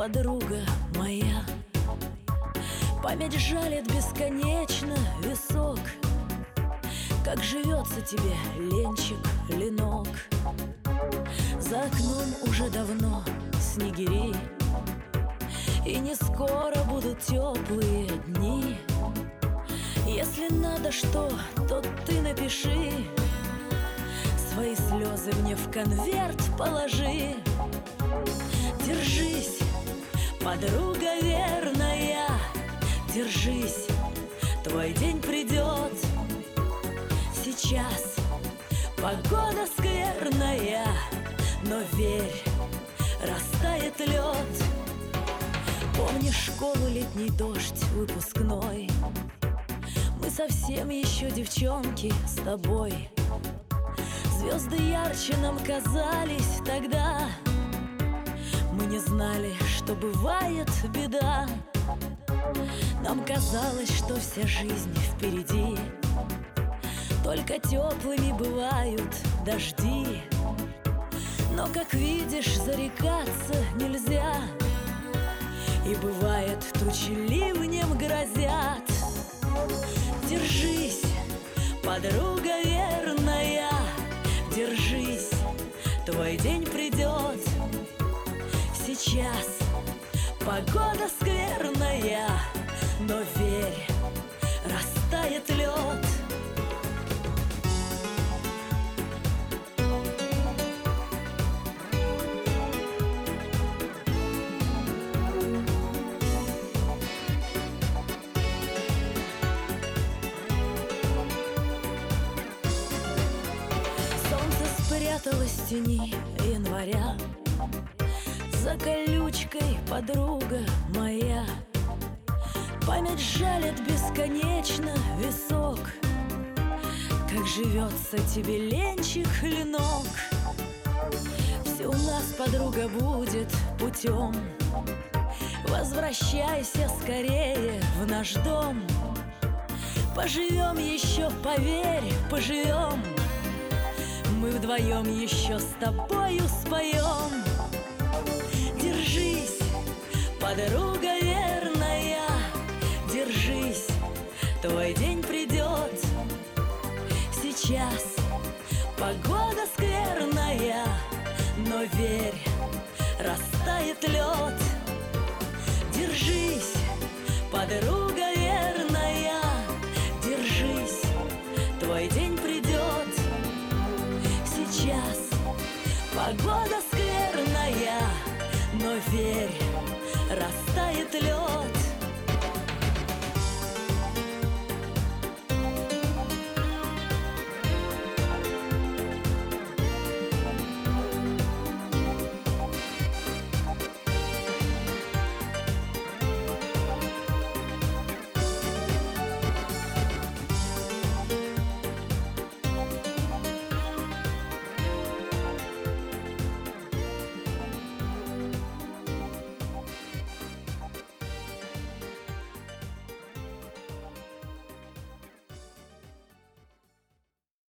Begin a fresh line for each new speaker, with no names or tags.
подруга моя. Память жалит бесконечно висок. Как живется тебе, ленчик, ленок? За окном уже давно снегири, и не скоро будут теплые дни. Если надо что, то ты напиши, свои слезы мне в конверт положи. Держись, подруга верная, держись, твой день придет. Сейчас погода скверная, но верь, растает лед. Помнишь школу, летний дождь, выпускной? Мы совсем еще девчонки с тобой. Звезды ярче нам казались тогда. Мы не знали, что бывает беда. Нам казалось, что вся жизнь впереди, только теплыми бывают дожди. Но, как видишь, зарекаться нельзя, и бывает, тучи ливнем грозят. Держись, подруга верная, держись, твой день придет. Сейчас погода скверная, но верь, растает лед. Спряталась в тени января, за колючкой, подруга моя. Память жалит бесконечно висок. Как живется тебе, ленчик, ленок? Все у нас, подруга, будет путем. Возвращайся скорее в наш дом. Поживем еще, поверь, поживем. Мы вдвоем еще с тобою споем. Держись, подруга верная, держись, твой день придет. Сейчас погода скверная, но верь, растает лед. Держись, подруга верная, держись, твой день придет. Сейчас погода скверная, но верь, растает лед.